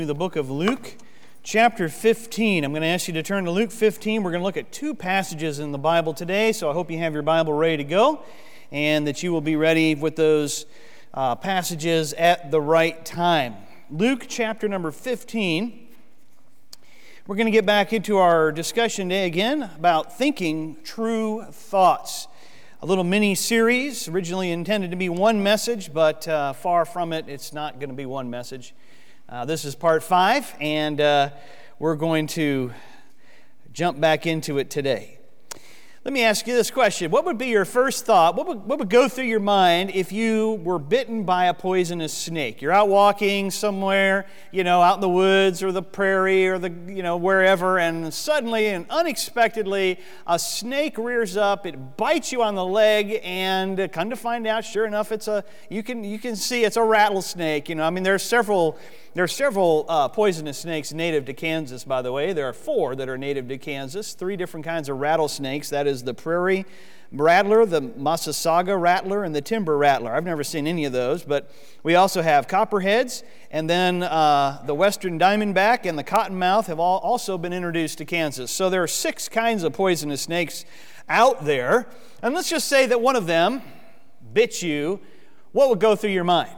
The book of Luke, chapter 15. I'm going to ask you to turn to Luke 15. We're going to look at two passages in the Bible today, so I hope you have your Bible ready to go and that you will be ready with those passages at the right time. Luke chapter number 15. We're going to get back into our discussion today again about thinking true thoughts. A little mini-series, originally intended to be one message, but far from it, it's not going to be one message. This is part 5, and we're going to jump back into it today. Let me ask you this question. What would be your first thought? What would go through your mind if you were bitten by a poisonous snake? You're out walking somewhere, out in the woods or the prairie or wherever, and suddenly and unexpectedly a snake rears up, it bites you on the leg, and come to find out, sure enough, you can see it's a rattlesnake. There are several poisonous snakes native to Kansas, by the way. There are 4 that are native to Kansas, 3 different kinds of rattlesnakes. That is the prairie rattler, the Massasauga rattler, and the timber rattler. I've never seen any of those, but we also have copperheads, and then the western diamondback and the cottonmouth have also been introduced to Kansas. So there are 6 kinds of poisonous snakes out there, and let's just say that one of them bit you. What would go through your mind?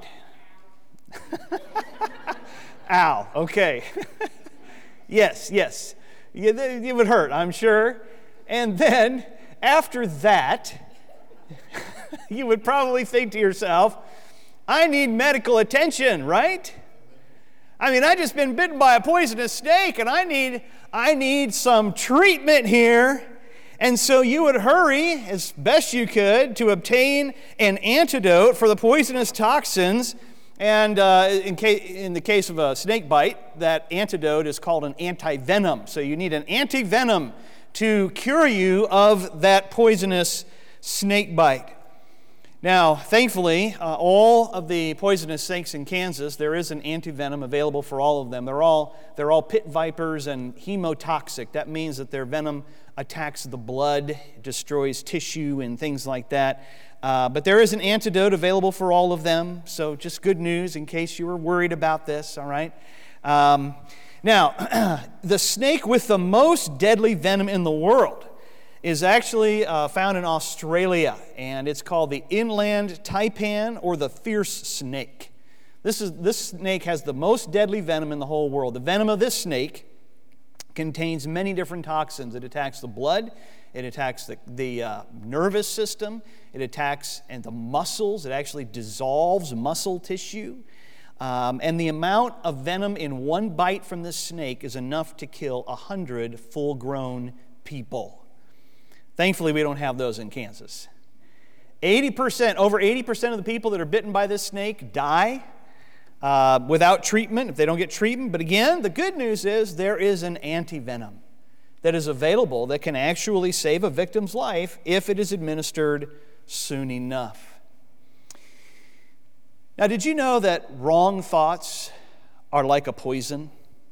Ow, okay. Yes. It would hurt, I'm sure. And then, after that, you would probably think to yourself, I need medical attention, right? I just been bitten by a poisonous snake, and I need some treatment here. And so you would hurry, as best you could, to obtain an antidote for the poisonous toxins. And in the case of a snake bite, that antidote is called an antivenom. So you need an antivenom to cure you of that poisonous snake bite. Now, thankfully, all of the poisonous snakes in Kansas, there is an antivenom available for all of them. They're all pit vipers and hemotoxic. That means that their venom attacks the blood, destroys tissue and things like that. But there is an antidote available for all of them, so just good news in case you were worried about this, all right? Now, the snake with the most deadly venom in the world is actually found in Australia, and it's called the inland taipan, or the fierce snake. This snake has the most deadly venom in the whole world. The venom of this snake contains many different toxins. It attacks the blood, it attacks the nervous system, it attacks the muscles, it actually dissolves muscle tissue. And the amount of venom in one bite from this snake is enough to kill 100 full-grown people. Thankfully, we don't have those in Kansas. Over 80% of the people that are bitten by this snake die without treatment, if they don't get treatment. But again, the good news is there is an antivenom that is available that can actually save a victim's life if it is administered soon enough. Now, did you know that wrong thoughts are like a poison?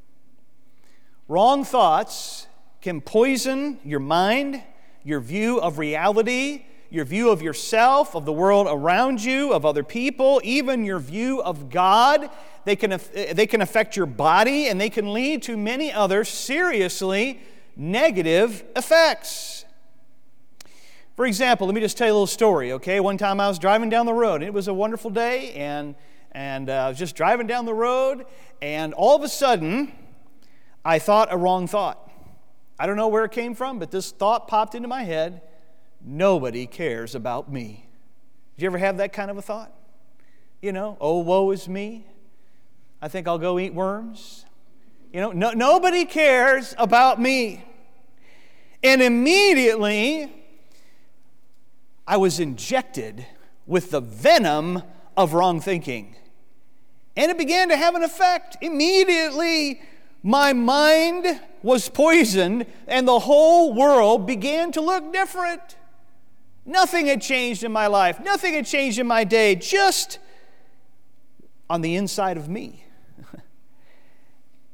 Wrong thoughts can poison your mind, your view of reality, your view of yourself, of the world around you, of other people, even your view of God. They can affect your body, and they can lead to many other seriously negative effects. For example, let me just tell you a little story, okay? One time I was driving down the road, and it was a wonderful day, and I was just driving down the road, and all of a sudden, I thought a wrong thought. I don't know where it came from, but this thought popped into my head: nobody cares about me. Did you ever have that kind of a thought? Oh, woe is me. I think I'll go eat worms. Nobody cares about me. And immediately, I was injected with the venom of wrong thinking. And it began to have an effect. Immediately, my mind was poisoned, and the whole world began to look different. Nothing had changed in my life. Nothing had changed in my day, just on the inside of me.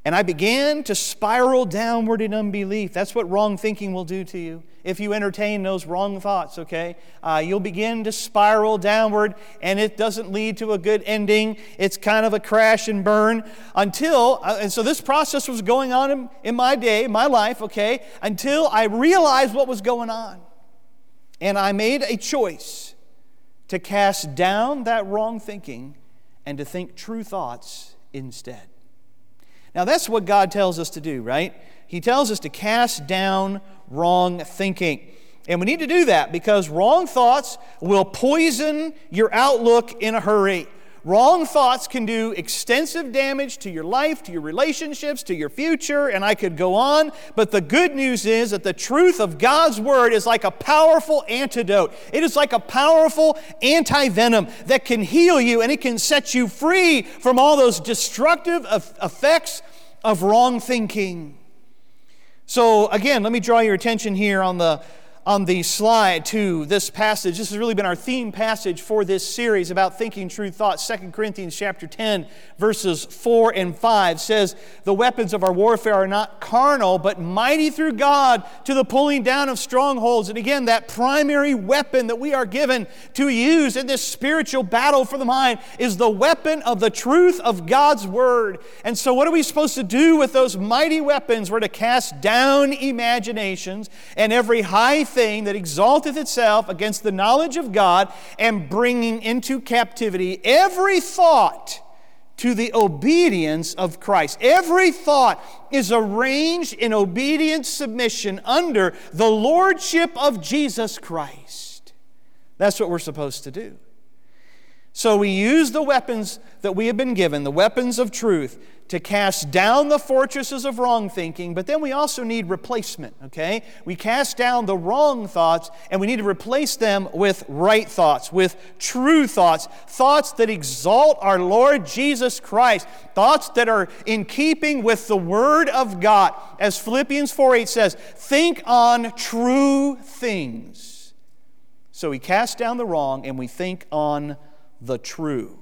and I began to spiral downward in unbelief. That's what wrong thinking will do to you. If you entertain those wrong thoughts, okay? You'll begin to spiral downward, and it doesn't lead to a good ending. It's kind of a crash and burn until, and so this process was going on in my day, my life, okay, until I realized what was going on. And I made a choice to cast down that wrong thinking and to think true thoughts instead. Now that's what God tells us to do, right? He tells us to cast down wrong thinking. And we need to do that because wrong thoughts will poison your outlook in a hurry. Wrong thoughts can do extensive damage to your life, to your relationships, to your future, and I could go on. But the good news is that the truth of God's Word is like a powerful antidote. It is like a powerful anti-venom that can heal you, and it can set you free from all those destructive effects of wrong thinking. So again, let me draw your attention here on the slide to this passage. This has really been our theme passage for this series about thinking true thoughts. 2 Corinthians chapter 10, verses 4 and 5 says, "The weapons of our warfare are not carnal, but mighty through God to the pulling down of strongholds." And again, that primary weapon that we are given to use in this spiritual battle for the mind is the weapon of the truth of God's Word. And so what are we supposed to do with those mighty weapons? We're to cast down imaginations and every high thing that exalteth itself against the knowledge of God, and bringing into captivity every thought to the obedience of Christ. Every thought is arranged in obedient submission under the lordship of Jesus Christ. That's what we're supposed to do. So we use the weapons that we have been given, the weapons of truth, to cast down the fortresses of wrong thinking, but then we also need replacement, okay? We cast down the wrong thoughts, and we need to replace them with right thoughts, with true thoughts, thoughts that exalt our Lord Jesus Christ, thoughts that are in keeping with the Word of God. As Philippians 4:8 says, think on true things. So we cast down the wrong, and we think on the true.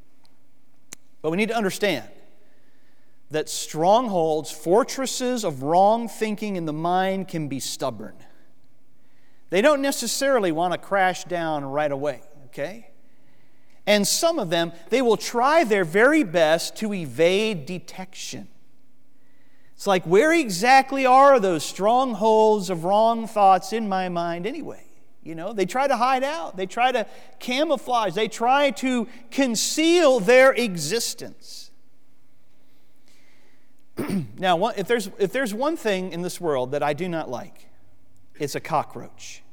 But we need to understand that strongholds, fortresses of wrong thinking in the mind can be stubborn. They don't necessarily want to crash down right away, okay? And some of them, they will try their very best to evade detection. It's like, where exactly are those strongholds of wrong thoughts in my mind anyway? You know, they try to hide out. They try to camouflage. They try to conceal their existence. Now, if there's one thing in this world that I do not like, it's a cockroach.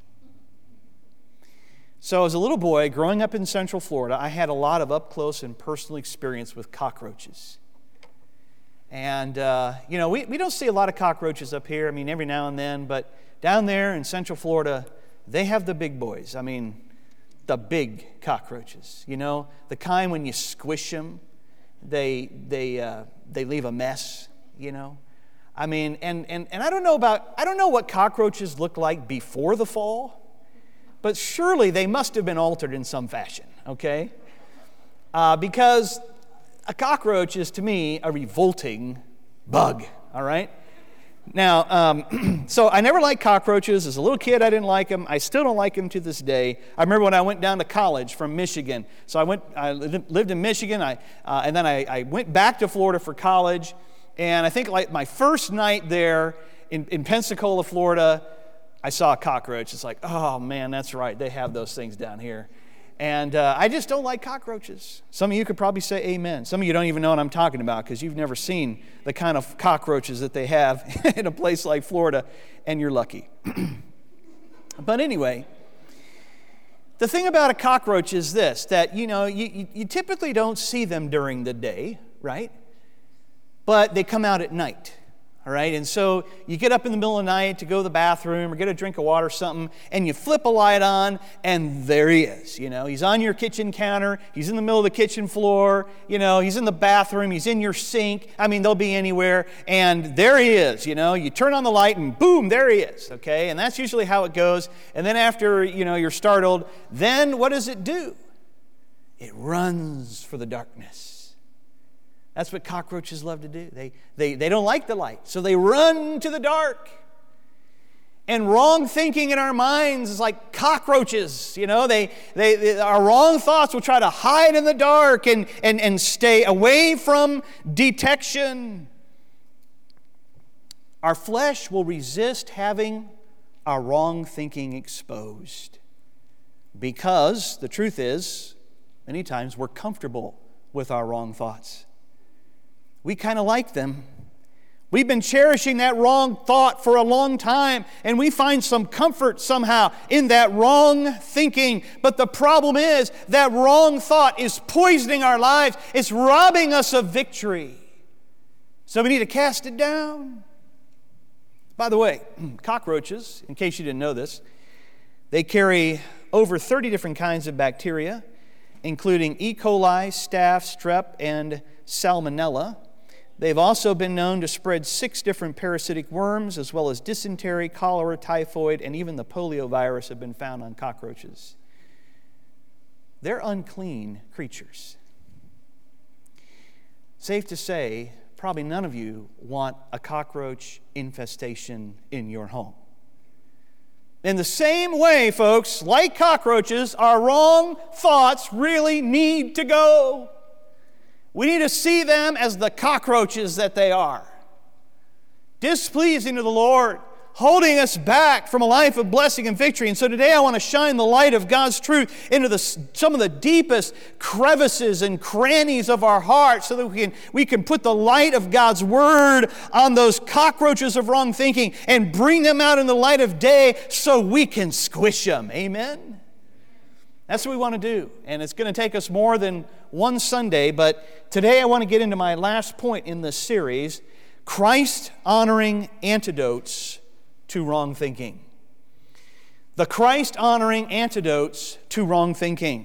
So as a little boy growing up in Central Florida, I had a lot of up-close and personal experience with cockroaches. And, we don't see a lot of cockroaches up here. I mean, every now and then. But down there in Central Florida, they have the big boys. I mean, the big cockroaches. You know, the kind when you squish them, they leave a mess. You know, I mean, and I don't know what cockroaches look like before the fall, but surely they must have been altered in some fashion, okay? Because a cockroach is, to me, a revolting bug, all right? Now, so I never liked cockroaches. As a little kid, I didn't like them. I still don't like them to this day. I remember when I went down to college from Michigan. So I lived in Michigan, and then I went back to Florida for college. And I think like my first night there in Pensacola, Florida, I saw a cockroach. It's like, oh man, that's right. They have those things down here. And I just don't like cockroaches. Some of you could probably say amen. Some of you don't even know what I'm talking about because you've never seen the kind of cockroaches that they have in a place like Florida, and you're lucky. But anyway, the thing about a cockroach is this, that, you typically don't see them during the day, right? But they come out at night, all right? And so you get up in the middle of the night to go to the bathroom or get a drink of water or something, and you flip a light on, and there he is. He's on your kitchen counter. He's in the middle of the kitchen floor. He's in the bathroom. He's in your sink. I mean, they'll be anywhere. And there he is. You turn on the light, and boom, there he is, okay? And that's usually how it goes. And then after, you're startled, then what does it do? It runs for the darkness. That's what cockroaches love to do. They don't like the light, so they run to the dark. And wrong thinking in our minds is like cockroaches. You know, our wrong thoughts will try to hide in the dark and stay away from detection. Our flesh will resist having our wrong thinking exposed because the truth is, many times we're comfortable with our wrong thoughts. We kind of like them. We've been cherishing that wrong thought for a long time, and we find some comfort somehow in that wrong thinking. But the problem is that wrong thought is poisoning our lives. It's robbing us of victory. So we need to cast it down. By the way, cockroaches, in case you didn't know this, they carry over 30 different kinds of bacteria, including E. coli, staph, strep, and salmonella. They've also been known to spread 6 different parasitic worms, as well as dysentery, cholera, typhoid, and even the polio virus have been found on cockroaches. They're unclean creatures. Safe to say, probably none of you want a cockroach infestation in your home. In the same way, folks, like cockroaches, our wrong thoughts really need to go. We need to see them as the cockroaches that they are, displeasing to the Lord, holding us back from a life of blessing and victory. And so today I want to shine the light of God's truth into some of the deepest crevices and crannies of our hearts so that we can put the light of God's Word on those cockroaches of wrong thinking and bring them out in the light of day so we can squish them. Amen? That's what we want to do. And it's going to take us more than one Sunday, but today I want to get into my last point in this series, Christ-honoring antidotes to wrong thinking. The Christ-honoring antidotes to wrong thinking.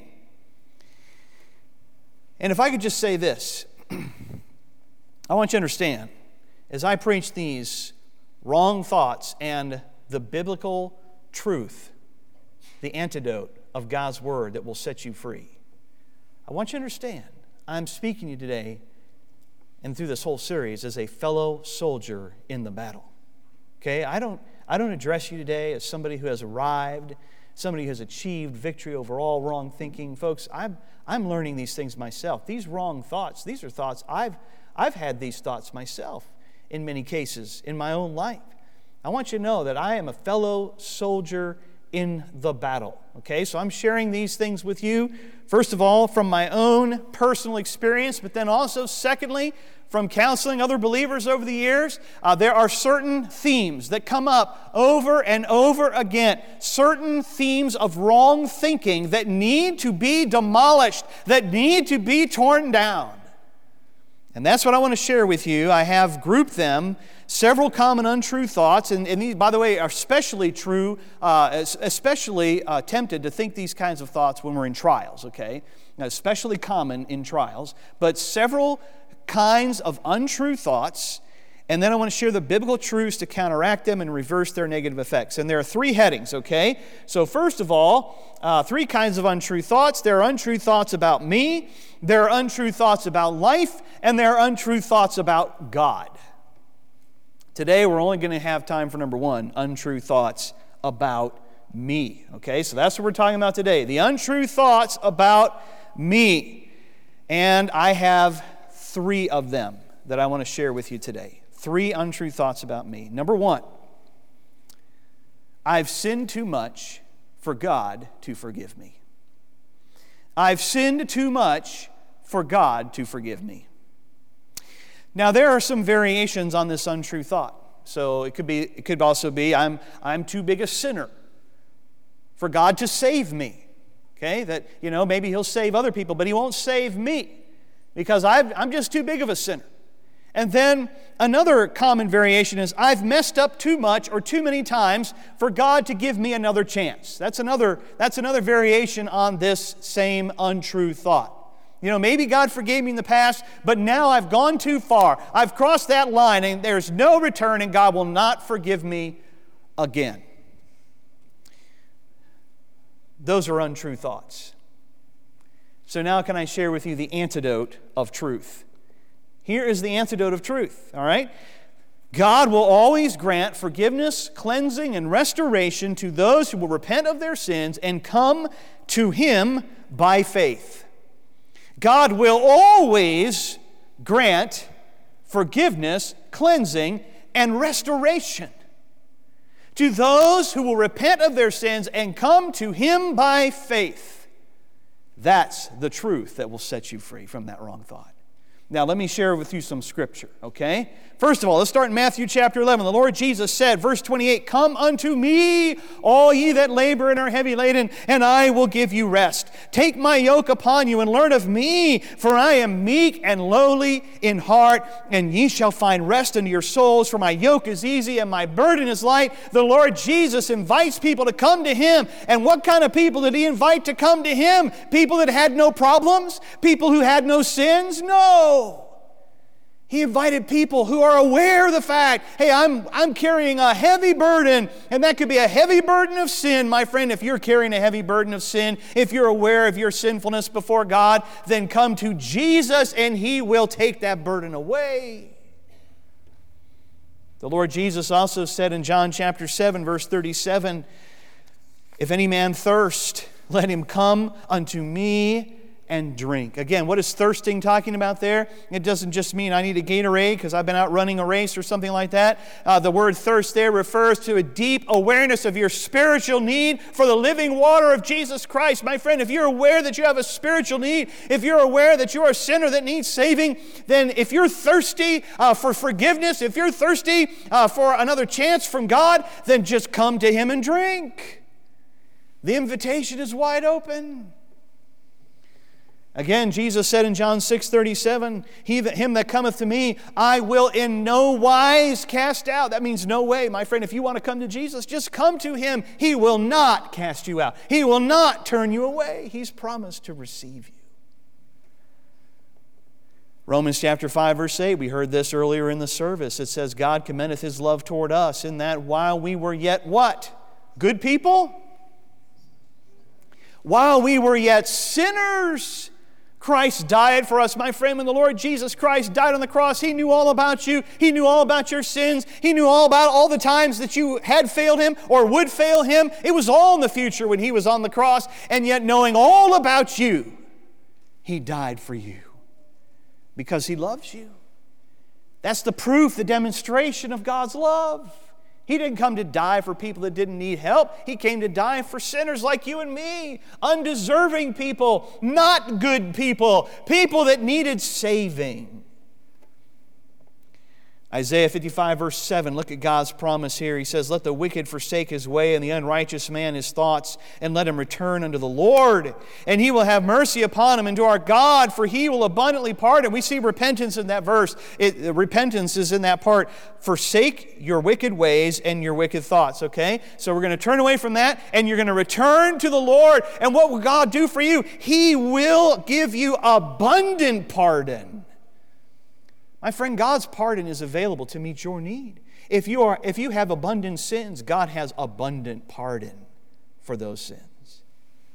And if I could just say this, I want you to understand, as I preach these wrong thoughts and the biblical truth, the antidote of God's Word that will set you free, I want you to understand, I'm speaking to you today and through this whole series as a fellow soldier in the battle. Okay, I don't address you today as somebody who has arrived, somebody who has achieved victory over all wrong thinking. Folks, I'm learning these things myself. These wrong thoughts, these are thoughts, I've had these thoughts myself in many cases in my own life. I want you to know that I am a fellow soldier in the battle. Okay, so I'm sharing these things with you, first of all, from my own personal experience, but then also, secondly, from counseling other believers over the years. There are certain themes that come up over and over again, certain themes of wrong thinking that need to be demolished, that need to be torn down. And that's what I want to share with you. I have grouped them, several common untrue thoughts, and these, by the way, are especially true, especially tempted to think these kinds of thoughts when we're in trials, okay? Now, especially common in trials, but several kinds of untrue thoughts, and then I want to share the biblical truths to counteract them and reverse their negative effects. And there are 3 headings, okay? So first of all, 3 kinds of untrue thoughts. There are untrue thoughts about me, there are untrue thoughts about life, and there are untrue thoughts about God. Today we're only going to have time for number 1, untrue thoughts about me. Okay, so that's what we're talking about today. The untrue thoughts about me. And I have 3 of them that I want to share with you today. 3 untrue thoughts about me. Number 1, I've sinned too much for God to forgive me. I've sinned too much for God to forgive me. Now, there are some variations on this untrue thought. So it could also be I'm too big a sinner for God to save me. Okay, that maybe He'll save other people, but He won't save me because I'm just too big of a sinner. And then another common variation is I've messed up too much or too many times for God to give me another chance. That's another variation on this same untrue thought. Maybe God forgave me in the past, but now I've gone too far. I've crossed that line and there's no return and God will not forgive me again. Those are untrue thoughts. So now can I share with you the antidote of truth? Here is the antidote of truth, all right? God will always grant forgiveness, cleansing, and restoration to those who will repent of their sins and come to Him by faith. God will always grant forgiveness, cleansing, and restoration to those who will repent of their sins and come to Him by faith. That's the truth that will set you free from that wrong thought. Now, let me share with you some scripture, okay? First of all, let's start in Matthew chapter 11. The Lord Jesus said, verse 28, "Come unto me, all ye that labor and are heavy laden, and I will give you rest. Take my yoke upon you and learn of me, for I am meek and lowly in heart, and ye shall find rest unto your souls, for my yoke is easy and my burden is light." The Lord Jesus invites people to come to Him. And what kind of people did He invite to come to Him? People that had no problems? People who had no sins? No. He invited people who are aware of the fact, hey, I'm carrying a heavy burden, and that could be a heavy burden of sin. My friend, if you're carrying a heavy burden of sin, if you're aware of your sinfulness before God, then come to Jesus and He will take that burden away. The Lord Jesus also said in John chapter 7, verse 37, "If any man thirst, let him come unto me and drink." Again, what is thirsting talking about there? It doesn't just mean I need a Gatorade because I've been out running a race or something like that. The word thirst there refers to a deep awareness of your spiritual need for the living water of Jesus Christ. My friend, if you're aware that you have a spiritual need, if you're aware that you're a sinner that needs saving, then if you're thirsty for forgiveness, if you're thirsty for another chance from God, then just come to Him and drink. The invitation is wide open. Again, Jesus said in John 6:37, "Him that cometh to me, I will in no wise cast out." That means no way. My friend, if you want to come to Jesus, just come to Him. He will not cast you out. He will not turn you away. He's promised to receive you. Romans chapter 5, verse 8, we heard this earlier in the service. It says, "God commendeth His love toward us, in that while we were yet" what? Good people? "While we were yet sinners, Christ died for us." My friend, when the Lord Jesus Christ died on the cross, He knew all about you. He knew all about your sins. He knew all about all the times that you had failed Him or would fail Him. It was all in the future when He was on the cross. And yet, knowing all about you, He died for you because He loves you. That's the proof, the demonstration of God's love. He didn't come to die for people that didn't need help. He came to die for sinners like you and me, undeserving people, not good people, people that needed saving. Isaiah 55 verse 7, look at God's promise here. He says, "Let the wicked forsake his way, and the unrighteous man his thoughts, and let him return unto the Lord. And He will have mercy upon him, and to our God, for He will abundantly pardon." We see repentance in that verse. Repentance is in that part. Forsake your wicked ways and your wicked thoughts, okay? So we're going to turn away from that, and you're going to return to the Lord. And what will God do for you? He will give you abundant pardon. My friend, God's pardon is available to meet your need. If you have abundant sins, God has abundant pardon for those sins.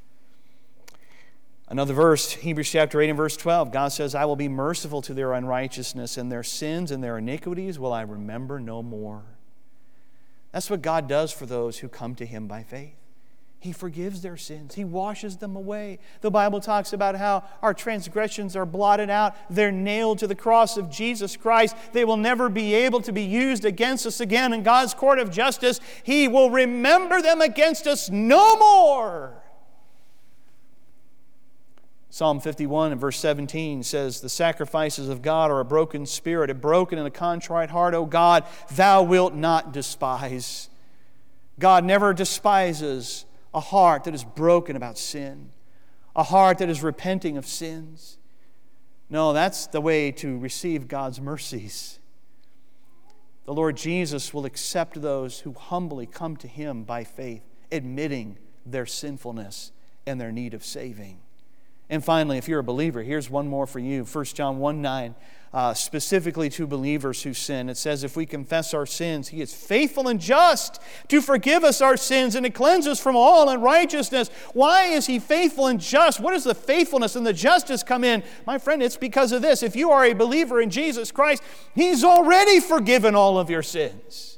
Another verse, Hebrews chapter 8 and verse 12, God says, "I will be merciful to their unrighteousness, and their sins and their iniquities will I remember no more." That's what God does for those who come to Him by faith. He forgives their sins. He washes them away. The Bible talks about how our transgressions are blotted out. They're nailed to the cross of Jesus Christ. They will never be able to be used against us again in God's court of justice. He will remember them against us no more. Psalm 51 and verse 17 says, "The sacrifices of God are a broken spirit, a broken and a contrite heart, O God, Thou wilt not despise." God never despises a heart that is broken about sin, a heart that is repenting of sins. No, that's the way to receive God's mercies. The Lord Jesus will accept those who humbly come to Him by faith, admitting their sinfulness and their need of saving. And finally, if you're a believer, here's one more for you. 1 John 1:9, specifically to believers who sin. It says, if we confess our sins, He is faithful and just to forgive us our sins and to cleanse us from all unrighteousness. Why is He faithful and just? What does the faithfulness and the justice come in? My friend, it's because of this. If you are a believer in Jesus Christ, He's already forgiven all of your sins.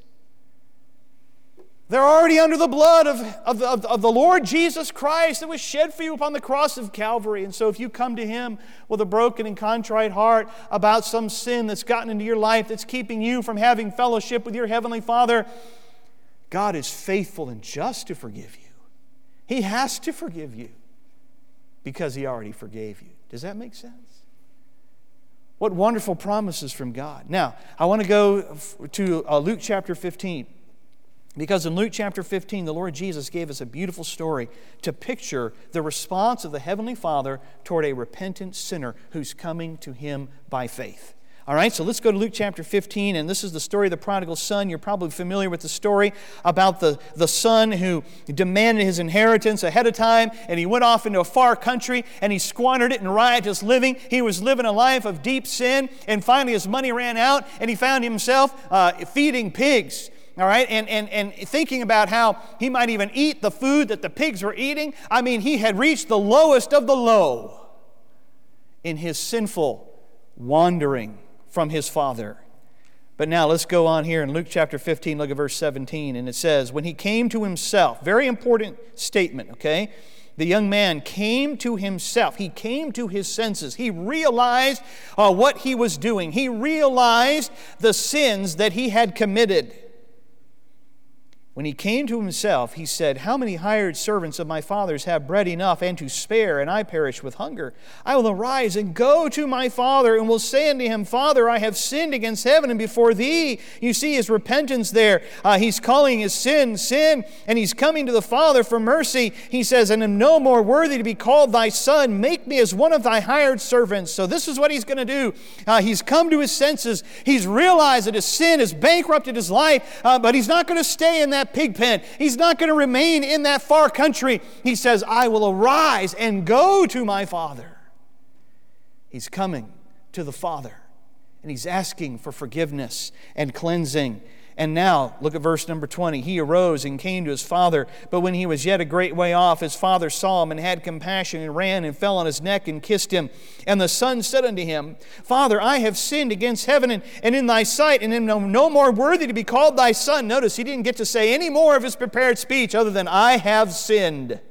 They're already under the blood of the Lord Jesus Christ that was shed for you upon the cross of Calvary. And so if you come to Him with a broken and contrite heart about some sin that's gotten into your life that's keeping you from having fellowship with your Heavenly Father, God is faithful and just to forgive you. He has to forgive you because He already forgave you. Does that make sense? What wonderful promises from God. Now, I want to go to Luke chapter 15. Because in Luke chapter 15, the Lord Jesus gave us a beautiful story to picture the response of the Heavenly Father toward a repentant sinner who's coming to Him by faith. All right, so let's go to Luke chapter 15, and this is the story of the prodigal son. You're probably familiar with the story about the son who demanded his inheritance ahead of time, and he went off into a far country, and he squandered it in riotous living. He was living a life of deep sin, and finally his money ran out, and he found himself feeding pigs. All right, and thinking about how he might even eat the food that the pigs were eating. I mean, he had reached the lowest of the low in his sinful wandering from his father. But now let's go on here in Luke chapter 15, look at verse 17, and it says, when he came to himself, very important statement, okay? The young man came to himself. He came to his senses. He realized what he was doing. He realized the sins that he had committed. When he came to himself, he said, how many hired servants of my father's have bread enough and to spare, and I perish with hunger? I will arise and go to my father and will say unto him, Father, I have sinned against heaven and before thee. You see his repentance there. He's calling his sin, and he's coming to the Father for mercy. He says, and am no more worthy to be called thy son. Make me as one of thy hired servants. So this is what he's going to do. He's come to his senses. He's realized that his sin has bankrupted his life, but he's not going to stay in that pig pen. He's not going to remain in that far country. He says, I will arise and go to my father. He's coming to the Father, and he's asking for forgiveness and cleansing. And now, look at verse number 20. He arose and came to his father, but when he was yet a great way off, his father saw him and had compassion and ran and fell on his neck and kissed him. And the son said unto him, Father, I have sinned against heaven and in thy sight, and am no more worthy to be called thy son. Notice he didn't get to say any more of his prepared speech other than, I have sinned.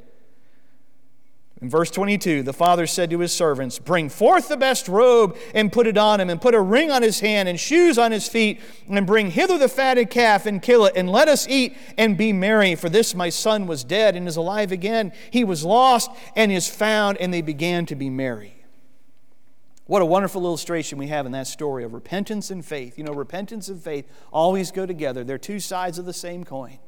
In verse 22, the father said to his servants, bring forth the best robe and put it on him, and put a ring on his hand and shoes on his feet, and bring hither the fatted calf and kill it, and let us eat and be merry. For this my son was dead and is alive again. He was lost and is found, and they began to be merry. What a wonderful illustration we have in that story of repentance and faith. You know, repentance and faith always go together. They're two sides of the same coin.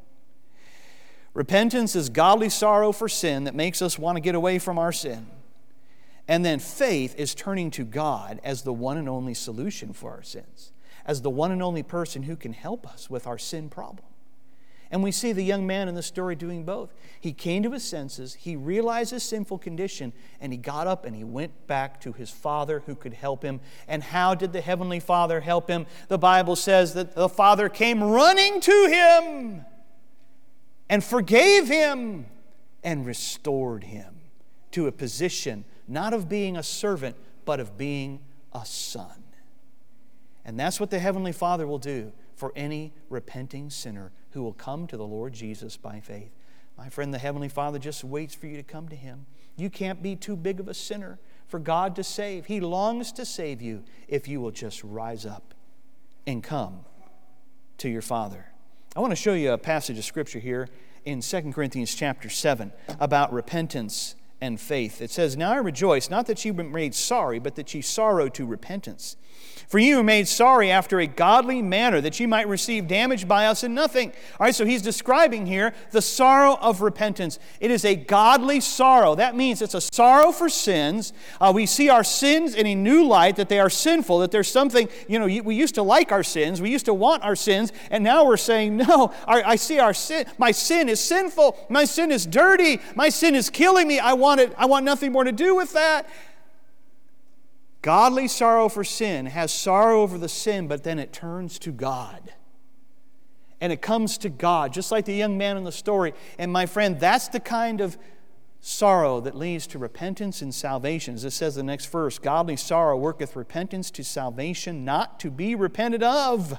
Repentance is godly sorrow for sin that makes us want to get away from our sin. And then faith is turning to God as the one and only solution for our sins, as the one and only person who can help us with our sin problem. And we see the young man in the story doing both. He came to his senses, he realized his sinful condition, and he got up and he went back to his father who could help him. And how did the Heavenly Father help him? The Bible says that the father came running to him and forgave him and restored him to a position not of being a servant, but of being a son. And that's what the Heavenly Father will do for any repenting sinner who will come to the Lord Jesus by faith. My friend, the Heavenly Father just waits for you to come to Him. You can't be too big of a sinner for God to save. He longs to save you if you will just rise up and come to your Father. I want to show you a passage of Scripture here in 2 Corinthians chapter 7 about repentance and faith. It says, now I rejoice, not that ye were made sorry, but that ye sorrow to repentance. For you were made sorry after a godly manner, that ye might receive damage by us in nothing. All right, so he's describing here the sorrow of repentance. It is a godly sorrow. That means it's a sorrow for sins. We see our sins in a new light, that they are sinful, that there's something, we used to like our sins, we used to want our sins, and now we're saying, no, I see our sin, my sin is sinful, my sin is dirty, my sin is killing me, I want want nothing more to do with that. Godly sorrow for sin has sorrow over the sin, but then it turns to God. And it comes to God, just like the young man in the story. And my friend, that's the kind of sorrow that leads to repentance and salvation. As it says in the next verse, godly sorrow worketh repentance to salvation, not to be repented of.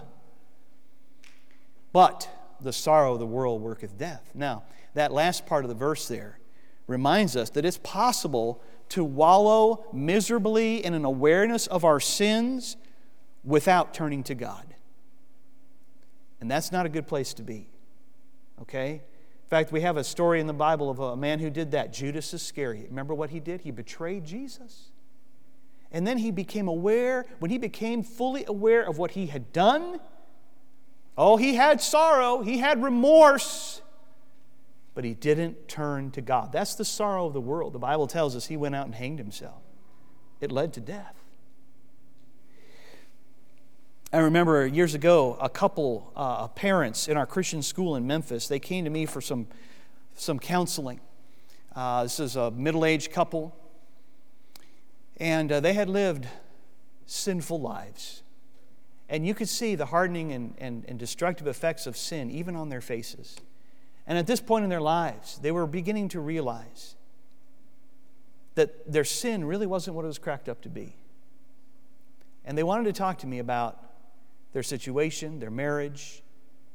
But the sorrow of the world worketh death. Now, that last part of the verse there reminds us that it's possible to wallow miserably in an awareness of our sins without turning to God. And that's not a good place to be. Okay? In fact, we have a story in the Bible of a man who did that, Judas Iscariot. Remember what he did? He betrayed Jesus. And then he became aware, when he became fully aware of what he had done, he had sorrow, he had remorse, but he didn't turn to God. That's the sorrow of the world. The Bible tells us he went out and hanged himself. It led to death. I remember years ago, a couple of parents in our Christian school in Memphis, they came to me for some counseling. This is a middle-aged couple, and they had lived sinful lives. And you could see the hardening and destructive effects of sin even on their faces. And at this point in their lives, they were beginning to realize that their sin really wasn't what it was cracked up to be. And they wanted to talk to me about their situation, their marriage,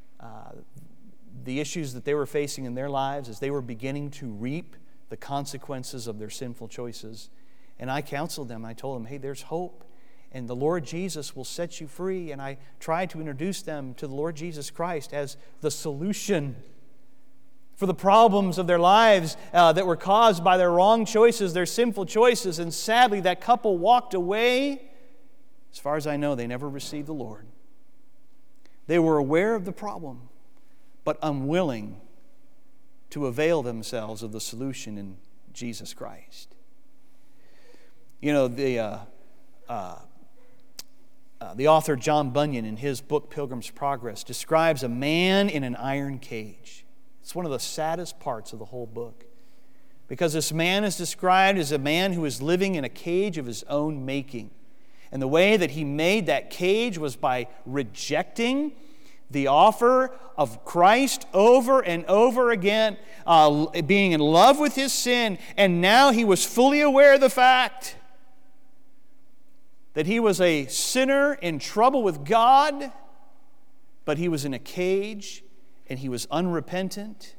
the issues that they were facing in their lives as they were beginning to reap the consequences of their sinful choices. And I counseled them. I told them, hey, there's hope. And the Lord Jesus will set you free. And I tried to introduce them to the Lord Jesus Christ as the solution for the problems of their lives that were caused by their wrong choices, their sinful choices. And sadly, that couple walked away. As far as I know, they never received the Lord. They were aware of the problem, but unwilling to avail themselves of the solution in Jesus Christ. You know, the author John Bunyan, in his book Pilgrim's Progress, describes a man in an iron cage. It's one of the saddest parts of the whole book, because this man is described as a man who is living in a cage of his own making. And the way that he made that cage was by rejecting the offer of Christ over and over again, being in love with his sin. And now he was fully aware of the fact that he was a sinner in trouble with God, but he was in a cage and he was unrepentant.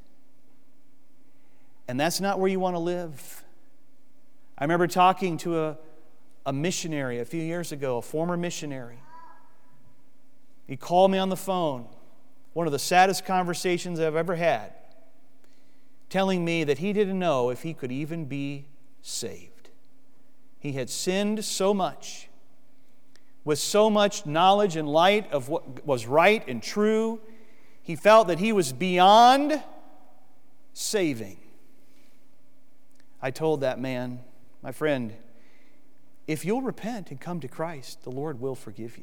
And that's not where you want to live. I remember talking to a missionary a few years ago, a former missionary. He called me on the phone, one of the saddest conversations I've ever had, telling me that he didn't know if he could even be saved. He had sinned so much, with so much knowledge and light of what was right and true, he felt that he was beyond saving. I told that man, my friend, if you'll repent and come to Christ, the Lord will forgive you.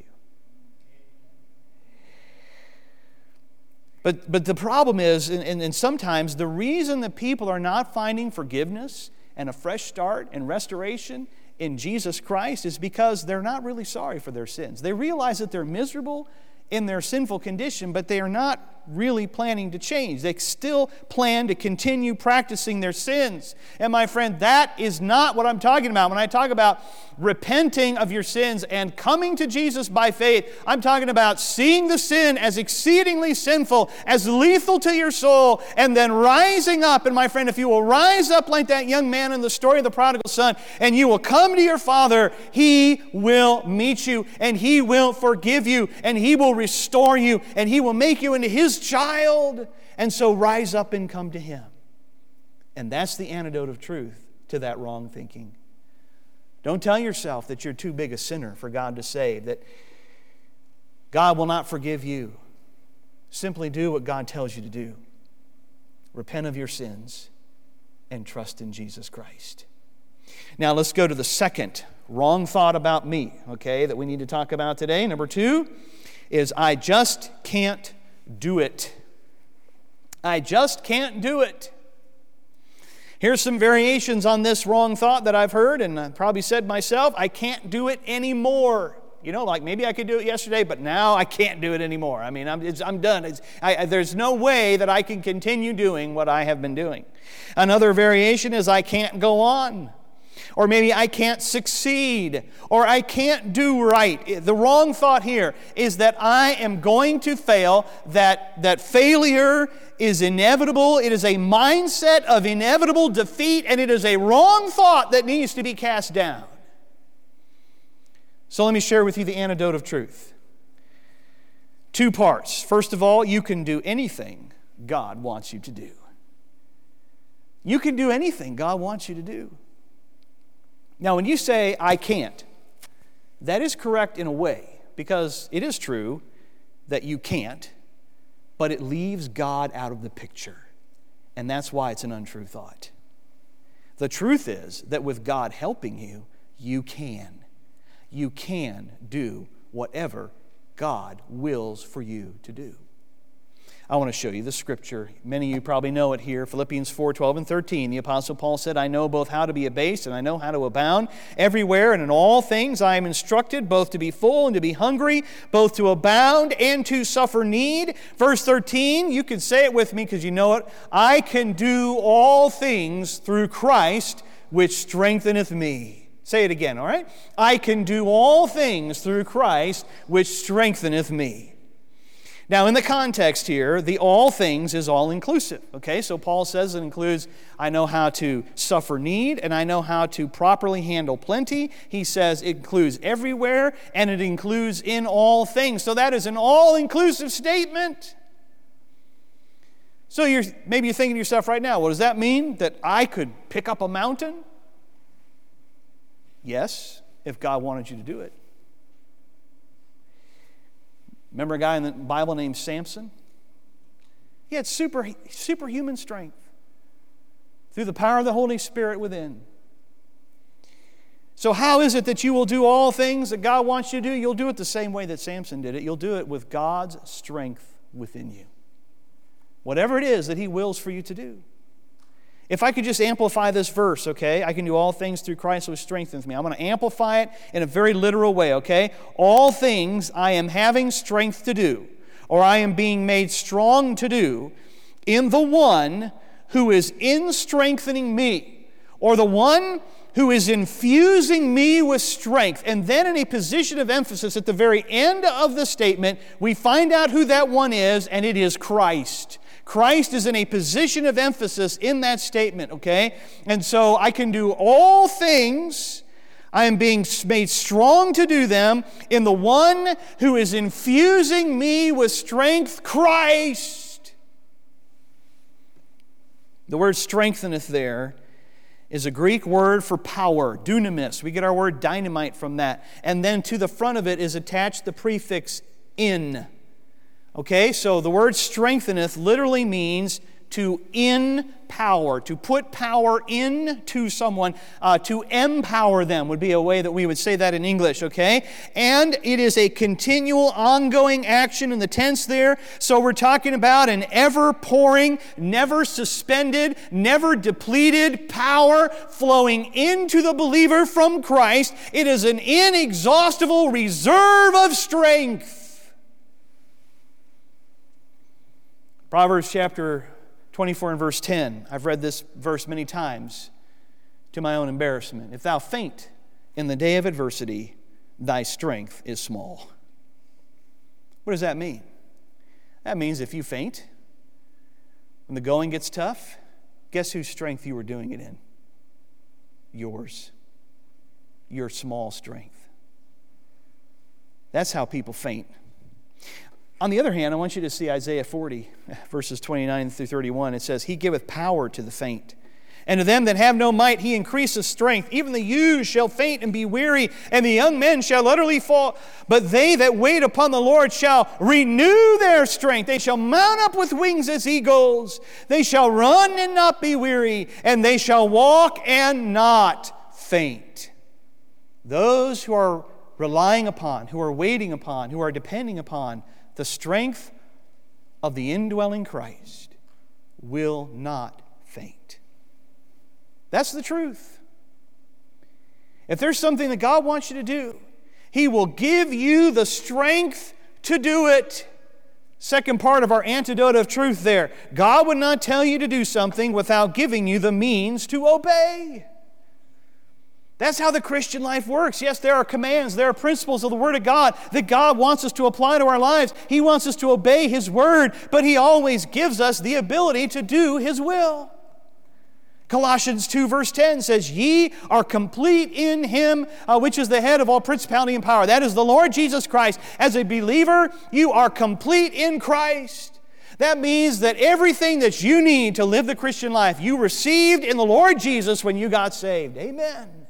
But the problem is, and sometimes the reason that people are not finding forgiveness and a fresh start and restoration in Jesus Christ is because they're not really sorry for their sins. They realize that they're miserable in their sinful condition, but they are not really planning to change. They still plan to continue practicing their sins. And my friend, that is not what I'm talking about. When I talk about repenting of your sins and coming to Jesus by faith, I'm talking about seeing the sin as exceedingly sinful, as lethal to your soul, and then rising up. And my friend, if you will rise up like that young man in the story of the prodigal son, and you will come to your Father, He will meet you, and He will forgive you, and He will restore you, and He will make you into His child. And so rise up and come to Him. And that's the antidote of truth to that wrong thinking. Don't tell yourself that you're too big a sinner for God to save, that God will not forgive you. Simply do what God tells you to do. Repent of your sins and trust in Jesus Christ. Now let's go to the second wrong thought about me, okay, that we need to talk about today. Number 2 is I just can't do it. I just can't do it. Here's some variations on this wrong thought that I've heard, and I probably said myself, I can't do it anymore. You know, like maybe I could do it yesterday, but now I can't do it anymore. I mean, I'm done. There's no way that I can continue doing what I have been doing. Another variation is I can't go on. Or maybe I can't succeed, or I can't do right. The wrong thought here is that I am going to fail, that failure is inevitable. It is a mindset of inevitable defeat, and it is a wrong thought that needs to be cast down. So let me share with you the antidote of truth. 2 parts. First of all, you can do anything God wants you to do. You can do anything God wants you to do. Now, when you say, I can't, that is correct in a way, because it is true that you can't, but it leaves God out of the picture, and that's why it's an untrue thought. The truth is that with God helping you, you can. You can do whatever God wills for you to do. I want to show you the scripture. Many of you probably know it here. Philippians 4:12 and 13. The Apostle Paul said, I know both how to be abased and I know how to abound. Everywhere and in all things I am instructed both to be full and to be hungry, both to abound and to suffer need. Verse 13, you can say it with me because you know it. I can do all things through Christ which strengtheneth me. Say it again, all right? I can do all things through Christ which strengtheneth me. Now, in the context here, the all things is all-inclusive, okay? So Paul says it includes, I know how to suffer need, and I know how to properly handle plenty. He says it includes everywhere, and it includes in all things. So that is an all-inclusive statement. So maybe you're thinking to yourself right now, well, does that mean that I could pick up a mountain? Yes, if God wanted you to do it. Remember a guy in the Bible named Samson? He had superhuman strength through the power of the Holy Spirit within. So how is it that you will do all things that God wants you to do? You'll do it the same way that Samson did it. You'll do it with God's strength within you. Whatever it is that He wills for you to do. If I could just amplify this verse, okay? I can do all things through Christ who strengthens me. I'm going to amplify it in a very literal way, okay? All things I am having strength to do, or I am being made strong to do, in the one who is in strengthening me, or the one who is infusing me with strength. And then in a position of emphasis at the very end of the statement, we find out who that one is, and it is Christ. Christ is in a position of emphasis in that statement, okay? And so I can do all things, I am being made strong to do them, in the one who is infusing me with strength, Christ. The word strengtheneth there is a Greek word for power, dunamis. We get our word dynamite from that. And then to the front of it is attached the prefix in. Okay, so the word strengtheneth literally means to empower, to put power into someone, to empower them would be a way that we would say that in English, okay? And it is a continual, ongoing action in the tense there. So we're talking about an ever-pouring, never suspended, never depleted power flowing into the believer from Christ. It is an inexhaustible reserve of strength. Proverbs chapter 24 and verse 10. I've read this verse many times to my own embarrassment. If thou faint in the day of adversity, thy strength is small. What does that mean? That means if you faint, when the going gets tough, guess whose strength you were doing it in? Yours. Your small strength. That's how people faint. On the other hand, I want you to see Isaiah 40, verses 29 through 31. It says, He giveth power to the faint, and to them that have no might He increaseth strength. Even the youths shall faint and be weary, and the young men shall utterly fall. But they that wait upon the Lord shall renew their strength. They shall mount up with wings as eagles. They shall run and not be weary, and they shall walk and not faint. Those who are relying upon, who are waiting upon, who are depending upon the strength of the indwelling Christ will not faint. That's the truth. If there's something that God wants you to do, He will give you the strength to do it. Second part of our antidote of truth there. God would not tell you to do something without giving you the means to obey. That's how the Christian life works. Yes, there are commands, there are principles of the Word of God that God wants us to apply to our lives. He wants us to obey His Word, but He always gives us the ability to do His will. Colossians 2 verse 10 says, "Ye are complete in Him, which is the head of all principality and power." That is the Lord Jesus Christ. As a believer, you are complete in Christ. That means that everything that you need to live the Christian life, you received in the Lord Jesus when you got saved. Amen.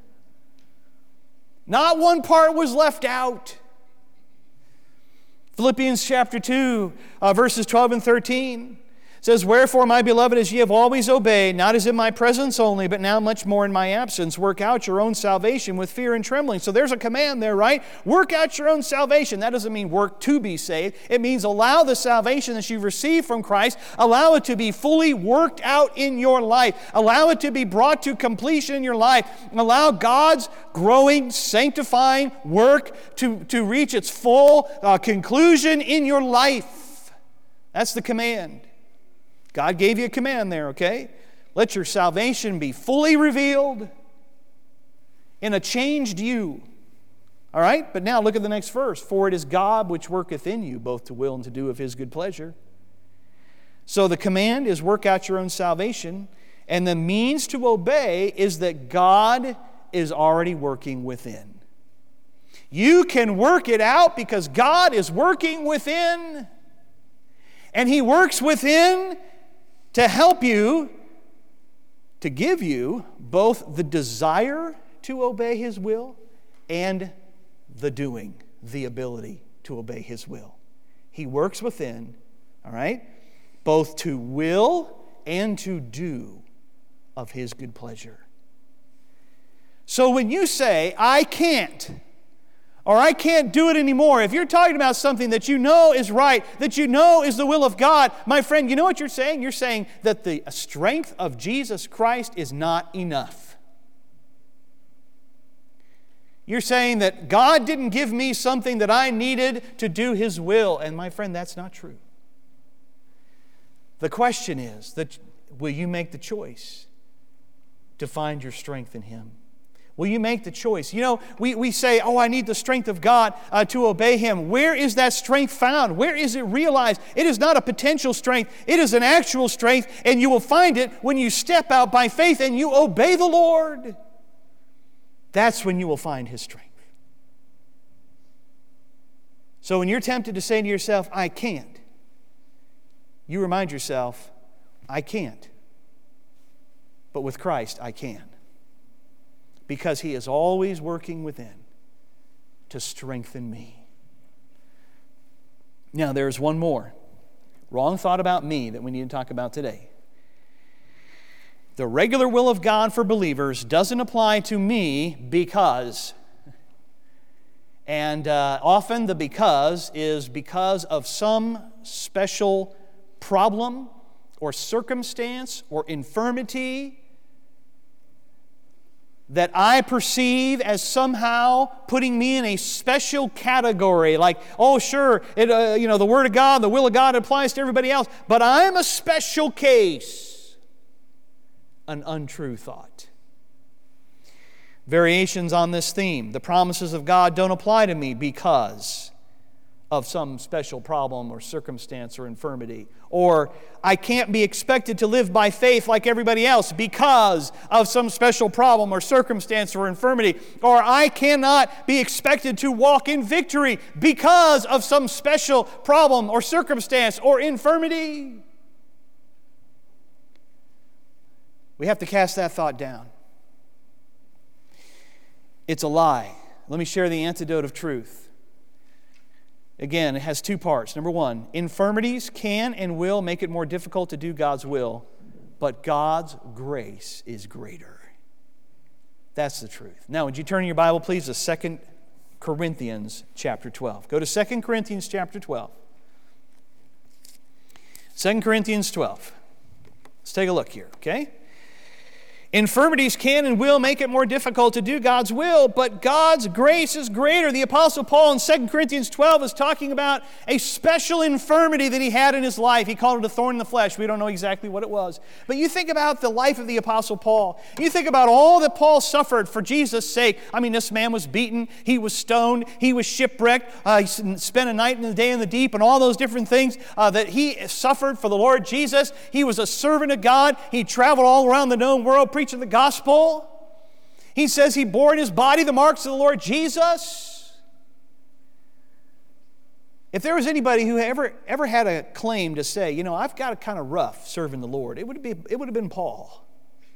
Not one part was left out. Philippians chapter 2, verses 12 and 13 says, "Wherefore, my beloved, as ye have always obeyed, not as in my presence only, but now much more in my absence, work out your own salvation with fear and trembling." So there's a command there, right? Work out your own salvation. That doesn't mean work to be saved. It means allow the salvation that you've received from Christ, allow it to be fully worked out in your life. Allow it to be brought to completion in your life. Allow God's growing, sanctifying work to reach its full conclusion in your life. That's the command. God gave you a command there, okay? Let your salvation be fully revealed in a changed you. All right? But now look at the next verse. "For it is God which worketh in you, both to will and to do of His good pleasure." So the command is work out your own salvation, and the means to obey is that God is already working within. You can work it out because God is working within. And He works within to help you, to give you both the desire to obey His will and the doing, the ability to obey His will. He works within, all right, both to will and to do of His good pleasure. So when you say, "I can't," or "I can't do it anymore," if you're talking about something that you know is right, that you know is the will of God, my friend, you know what you're saying? You're saying that the strength of Jesus Christ is not enough. You're saying that God didn't give me something that I needed to do His will. And my friend, that's not true. The question is, that will you make the choice to find your strength in Him? Will you make the choice? You know, we say, "Oh, I need the strength of God to obey Him." Where is that strength found? Where is it realized? It is not a potential strength. It is an actual strength, and you will find it when you step out by faith and you obey the Lord. That's when you will find His strength. So when you're tempted to say to yourself, "I can't," you remind yourself, "I can't. But with Christ, I can." Because He is always working within to strengthen me. Now, there's one more wrong thought about me that we need to talk about today. The regular will of God for believers doesn't apply to me because. And often the because is because of some special problem or circumstance or infirmity that I perceive as somehow putting me in a special category. Like, oh, sure, the Word of God, the will of God applies to everybody else, but I'm a special case. An untrue thought. Variations on this theme. The promises of God don't apply to me because of some special problem or circumstance or infirmity. Or I can't be expected to live by faith like everybody else because of some special problem or circumstance or infirmity. Or I cannot be expected to walk in victory because of some special problem or circumstance or infirmity. We have to cast that thought down. It's a lie. Let me share the antidote of truth. Again, it has two parts. Number one, infirmities can and will make it more difficult to do God's will, but God's grace is greater. That's the truth. Now, would you turn in your Bible, please, to 2 Corinthians chapter 12. Go to 2 Corinthians chapter 12. 2 Corinthians 12. Let's take a look here, okay? Infirmities can and will make it more difficult to do God's will, but God's grace is greater. The Apostle Paul in 2 Corinthians 12 is talking about a special infirmity that he had in his life. He called it a thorn in the flesh. We don't know exactly what it was. But you think about the life of the Apostle Paul. You think about all that Paul suffered for Jesus' sake. I mean, this man was beaten. He was stoned. He was shipwrecked. He spent a night and a day in the deep and all those different things that he suffered for the Lord Jesus. He was a servant of God. He traveled all around the known world preaching the gospel. He says he bore in his body the marks of the Lord Jesus. If there was anybody who ever had a claim to say, you know, I've got it kind of rough serving the Lord, it would have been Paul.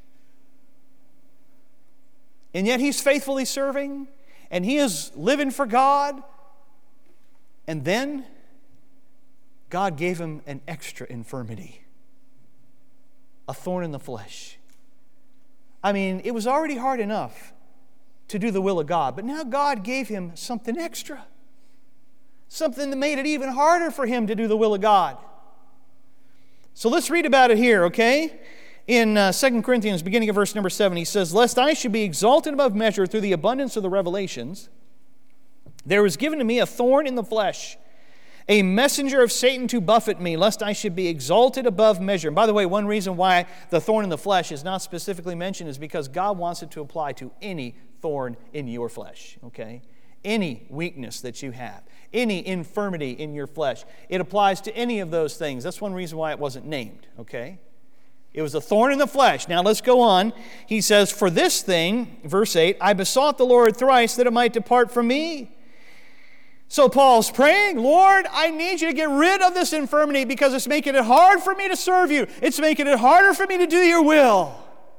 And yet he's faithfully serving, and he is living for God. And then God gave him an extra infirmity, a thorn in the flesh. I mean, it was already hard enough to do the will of God, but now God gave him something extra, something that made it even harder for him to do the will of God. So let's read about it here, okay? In 2 Corinthians, beginning of verse number 7, he says, "Lest I should be exalted above measure through the abundance of the revelations, there was given to me a thorn in the flesh, a messenger of Satan to buffet me, lest I should be exalted above measure." And by the way, one reason why the thorn in the flesh is not specifically mentioned is because God wants it to apply to any thorn in your flesh, okay? Any weakness that you have, any infirmity in your flesh. It applies to any of those things. That's one reason why it wasn't named, okay? It was a thorn in the flesh. Now let's go on. He says, "For this thing," verse 8, "I besought the Lord thrice that it might depart from me." So Paul's praying, "Lord, I need you to get rid of this infirmity because it's making it hard for me to serve you. It's making it harder for me to do your will."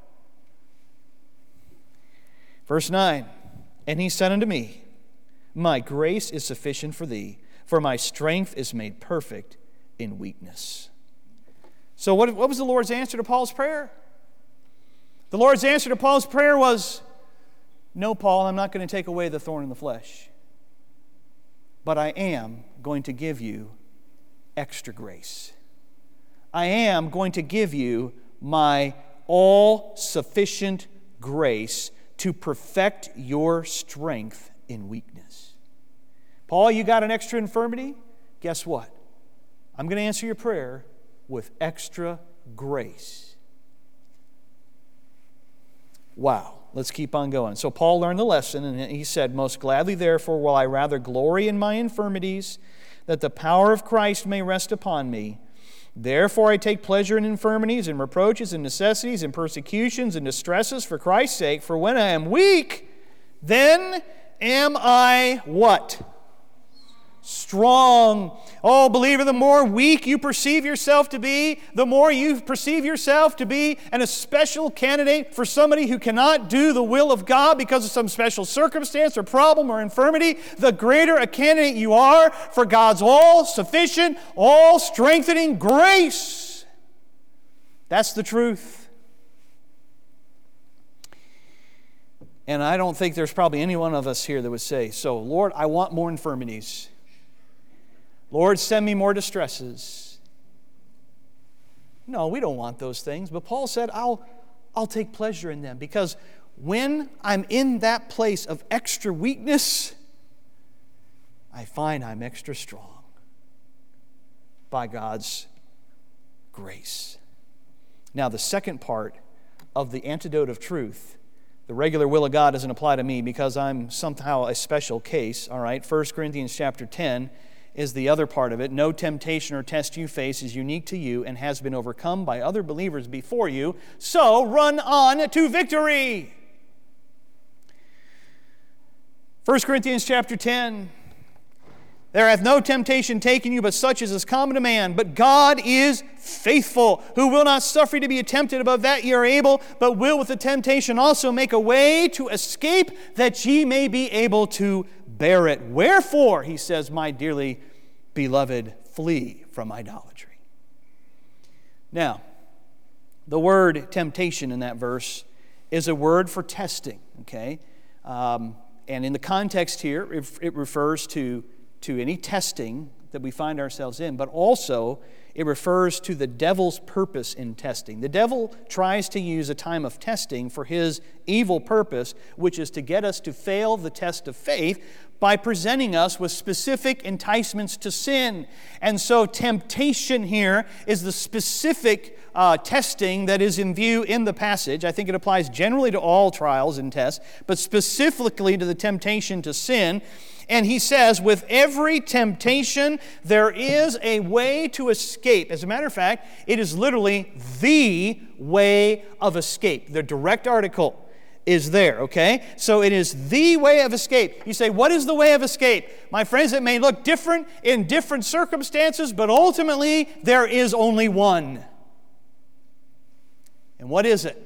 Verse 9, "And he said unto me, My grace is sufficient for thee, for my strength is made perfect in weakness." So what was the Lord's answer to Paul's prayer? The Lord's answer to Paul's prayer was, "No, Paul, I'm not going to take away the thorn in the flesh. But I am going to give you extra grace. I am going to give you my all-sufficient grace to perfect your strength in weakness." Paul, you got an extra infirmity? Guess what? I'm going to answer your prayer with extra grace. Wow. Let's keep on going. So Paul learned the lesson, and he said, "Most gladly, therefore, will I rather glory in my infirmities, that the power of Christ may rest upon me. Therefore I take pleasure in infirmities, and reproaches, and necessities, and persecutions, and distresses for Christ's sake. For when I am weak, then am I" what? "Strong." Oh, believer, the more weak you perceive yourself to be, the more you perceive yourself to be a special candidate for somebody who cannot do the will of God because of some special circumstance or problem or infirmity, the greater a candidate you are for God's all-sufficient, all-strengthening grace. That's the truth. And I don't think there's probably any one of us here that would say, "So, Lord, I want more infirmities. Lord, send me more distresses." No, we don't want those things. But Paul said, I'll take pleasure in them, because when I'm in that place of extra weakness, I find I'm extra strong by God's grace. Now, the second part of the antidote of truth, the regular will of God doesn't apply to me because I'm somehow a special case, all right? 1 Corinthians chapter 10 is the other part of it. "No temptation or test you face is unique to you and has been overcome by other believers before you. So run on to victory." 1 Corinthians chapter 10. "There hath no temptation taken you but such as is common to man. But God is faithful, who will not suffer you to be tempted above that ye are able, but will with the temptation also make a way to escape, that ye may be able to bear it. Wherefore," he says, "my dearly beloved, flee from idolatry." Now, the word temptation in that verse is a word for testing, okay? And in the context here, it refers to any testing that we find ourselves in, but also it refers to the devil's purpose in testing. The devil tries to use a time of testing for his evil purpose, which is to get us to fail the test of faith by presenting us with specific enticements to sin. And so temptation here is the specific testing that is in view in the passage. I think it applies generally to all trials and tests, but specifically to the temptation to sin. And he says, with every temptation, there is a way to escape. As a matter of fact, it is literally the way of escape. The direct article is there, okay? So it is the way of escape. You say, what is the way of escape? My friends, it may look different in different circumstances, but ultimately, there is only one. And what is it?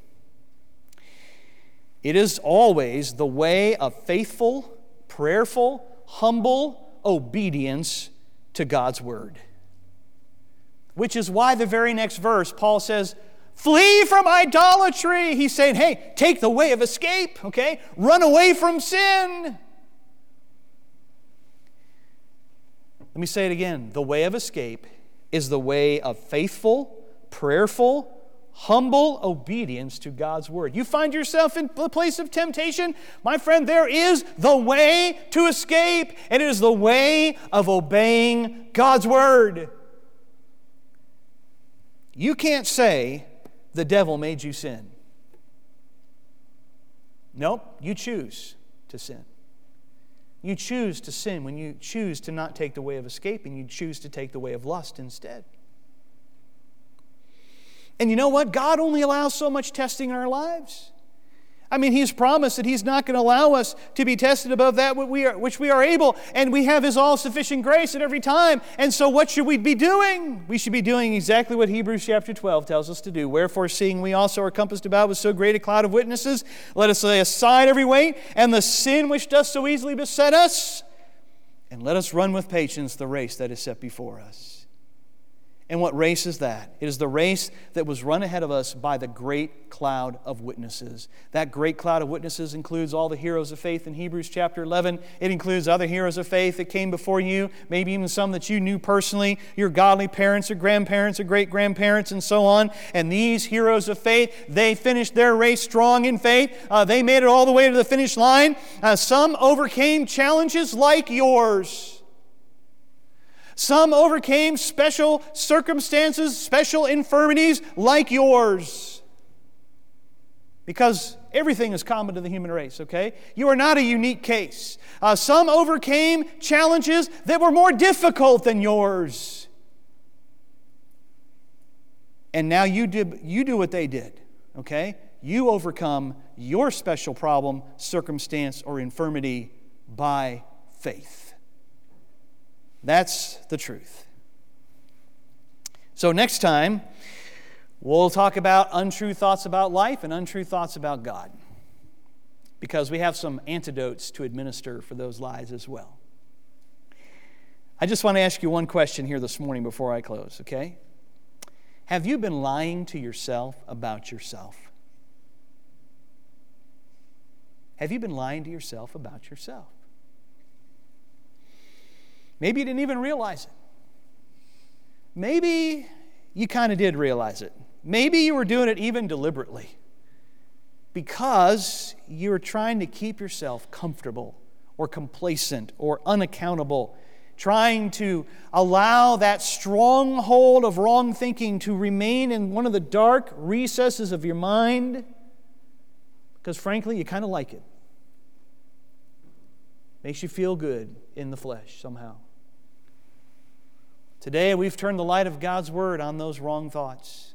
It is always the way of faithful, prayerful, humble obedience to God's Word. Which is why the very next verse, Paul says, flee from idolatry. He's saying, hey, take the way of escape, okay? Run away from sin. Let me say it again. The way of escape is the way of faithful, prayerful, humble obedience to God's Word. You find yourself in the place of temptation, my friend, there is the way to escape, and it is the way of obeying God's Word. You can't say the devil made you sin. Nope, you choose to sin. You choose to sin when you choose to not take the way of escape, and you choose to take the way of lust instead. And you know what? God only allows so much testing in our lives. I mean, He's promised that He's not going to allow us to be tested above that which we are able, and we have His all-sufficient grace at every time. And so what should we be doing? We should be doing exactly what Hebrews chapter 12 tells us to do. Wherefore, seeing we also are compassed about with so great a cloud of witnesses, let us lay aside every weight and the sin which doth so easily beset us, and let us run with patience the race that is set before us. And what race is that? It is the race that was run ahead of us by the great cloud of witnesses. That great cloud of witnesses includes all the heroes of faith in Hebrews chapter 11. It includes other heroes of faith that came before you, maybe even some that you knew personally, your godly parents or grandparents or great-grandparents and so on. And these heroes of faith, they finished their race strong in faith. They made it all the way to the finish line. Some overcame challenges like yours. Some overcame special circumstances, special infirmities like yours. Because everything is common to the human race, okay? You are not a unique case. Some overcame challenges that were more difficult than yours. And now you do what they did, okay? You overcome your special problem, circumstance, or infirmity by faith. That's the truth. So next time, we'll talk about untrue thoughts about life and untrue thoughts about God, because we have some antidotes to administer for those lies as well. I just want to ask you one question here this morning before I close, okay? Have you been lying to yourself about yourself? Have you been lying to yourself about yourself? Maybe you didn't even realize it. Maybe you kind of did realize it. Maybe you were doing it even deliberately because you were trying to keep yourself comfortable or complacent or unaccountable, trying to allow that stronghold of wrong thinking to remain in one of the dark recesses of your mind because, frankly, you kind of like it. Makes you feel good in the flesh somehow. Today, we've turned the light of God's Word on those wrong thoughts.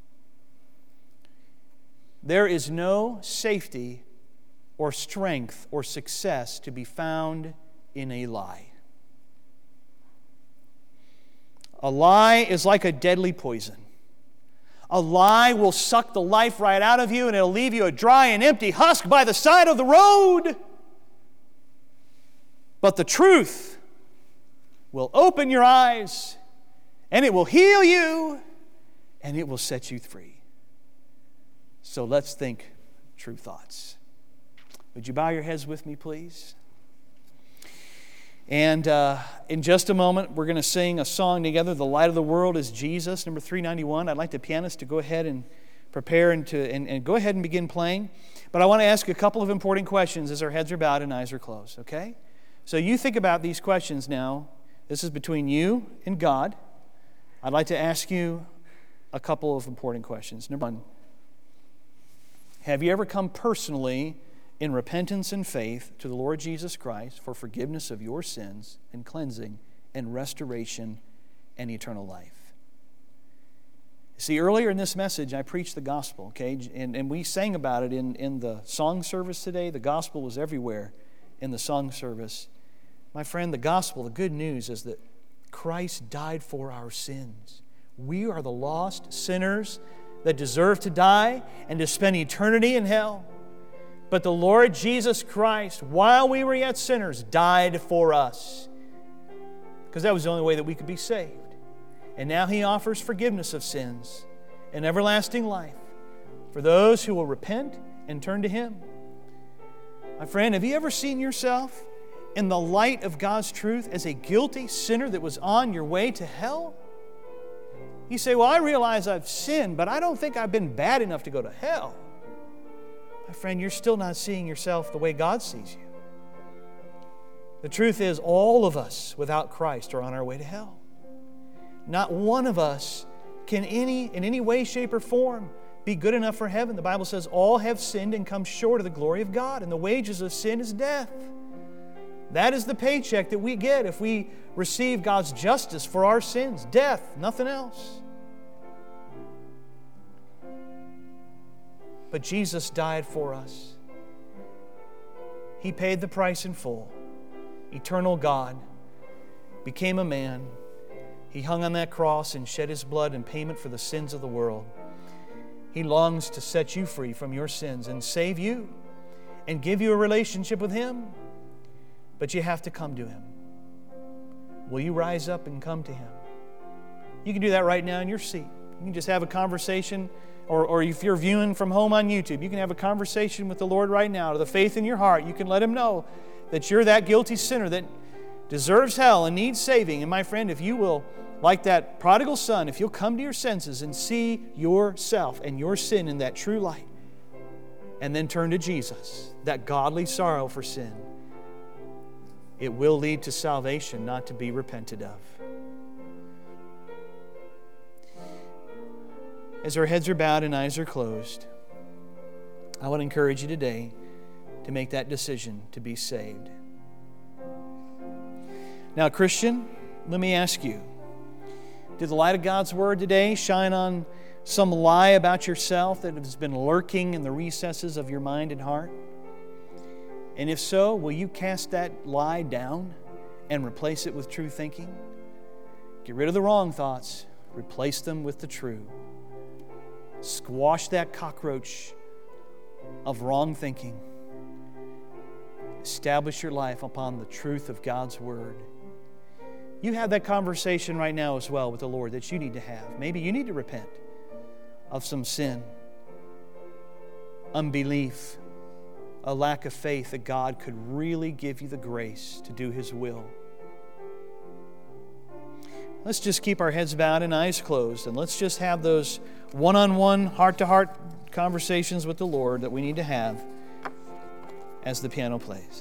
There is no safety or strength or success to be found in a lie. A lie is like a deadly poison. A lie will suck the life right out of you, and it'll leave you a dry and empty husk by the side of the road. But the truth will open your eyes, and it will heal you, and it will set you free. So let's think true thoughts. Would you bow your heads with me, please? And in just a moment, we're going to sing a song together, The Light of the World is Jesus, number 391. I'd like the pianist to go ahead and prepare and go ahead and begin playing. But I want to ask a couple of important questions as our heads are bowed and eyes are closed, okay? So you think about these questions now. This is between you and God. I'd like to ask you a couple of important questions. Number one, have you ever come personally in repentance and faith to the Lord Jesus Christ for forgiveness of your sins and cleansing and restoration and eternal life? See, earlier in this message, I preached the gospel, okay? And we sang about it in the song service today. The gospel was everywhere in the song service. My friend, the gospel, the good news is that Christ died for our sins. We are the lost sinners that deserve to die and to spend eternity in hell. But the Lord Jesus Christ, while we were yet sinners, died for us. Because that was the only way that we could be saved. And now He offers forgiveness of sins and everlasting life for those who will repent and turn to Him. My friend, have you ever seen yourself in the light of God's truth as a guilty sinner that was on your way to hell? You say, well, I realize I've sinned, but I don't think I've been bad enough to go to hell. My friend, you're still not seeing yourself the way God sees you. The truth is, all of us without Christ are on our way to hell. Not one of us can in any way, shape, or form be good enough for heaven. The Bible says all have sinned and come short of the glory of God, and the wages of sin is death. That is the paycheck that we get if we receive God's justice for our sins. Death, nothing else. But Jesus died for us. He paid the price in full. Eternal God became a man. He hung on that cross and shed His blood in payment for the sins of the world. He longs to set you free from your sins and save you and give you a relationship with Him. But you have to come to Him. Will you rise up and come to Him? You can do that right now in your seat. You can just have a conversation, or if you're viewing from home on YouTube, you can have a conversation with the Lord right now. To the faith in your heart, you can let Him know that you're that guilty sinner that deserves hell and needs saving. And my friend, if you will, like that prodigal son, if you'll come to your senses and see yourself and your sin in that true light, and then turn to Jesus, that godly sorrow for sin, it will lead to salvation, not to be repented of. As our heads are bowed and eyes are closed, I want to encourage you today to make that decision to be saved. Now, Christian, let me ask you, did the light of God's Word today shine on some lie about yourself that has been lurking in the recesses of your mind and heart? And if so, will you cast that lie down and replace it with true thinking? Get rid of the wrong thoughts, replace them with the true. Squash that cockroach of wrong thinking. Establish your life upon the truth of God's Word. You have that conversation right now as well with the Lord that you need to have. Maybe you need to repent of some sin, unbelief, a lack of faith that God could really give you the grace to do His will. Let's just keep our heads bowed and eyes closed, and let's just have those one-on-one, heart-to-heart conversations with the Lord that we need to have as the piano plays.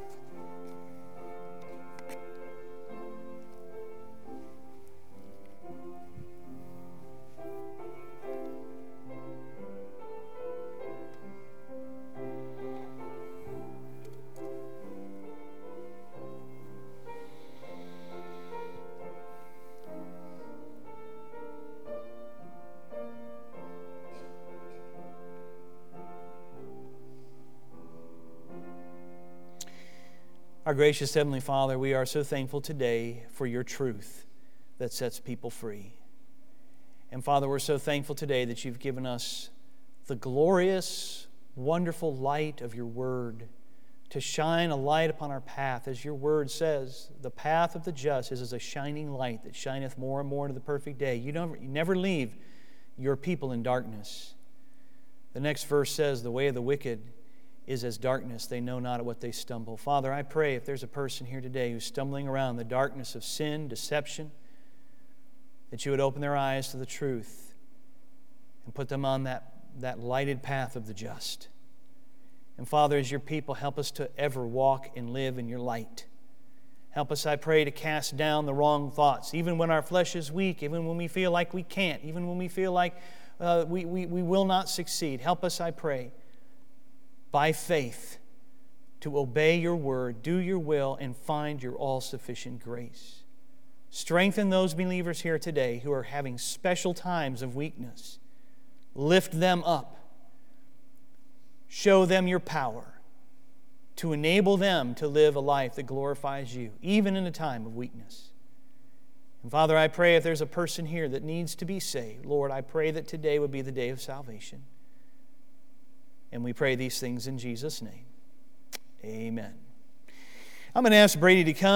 Our gracious Heavenly Father, we are so thankful today for Your truth that sets people free. And Father, we're so thankful today that You've given us the glorious, wonderful light of Your Word to shine a light upon our path. As Your Word says, the path of the just is as a shining light that shineth more and more into the perfect day. You never leave Your people in darkness. The next verse says, the way of the wicked is as darkness. They know not at what they stumble. Father, I pray if there's a person here today who's stumbling around the darkness of sin, deception, that you would open their eyes to the truth and put them on that lighted path of the just. And Father, as your people, help us to ever walk and live in your light. Help us, I pray, to cast down the wrong thoughts, even when our flesh is weak, even when we feel like we can't, even when we feel like we will not succeed. Help us, I pray, by faith, to obey your word, do your will, and find your all-sufficient grace. Strengthen those believers here today who are having special times of weakness. Lift them up. Show them your power to enable them to live a life that glorifies you, even in a time of weakness. And Father, I pray if there's a person here that needs to be saved, Lord, I pray that today would be the day of salvation. And we pray these things in Jesus' name. Amen. I'm going to ask Brady to come.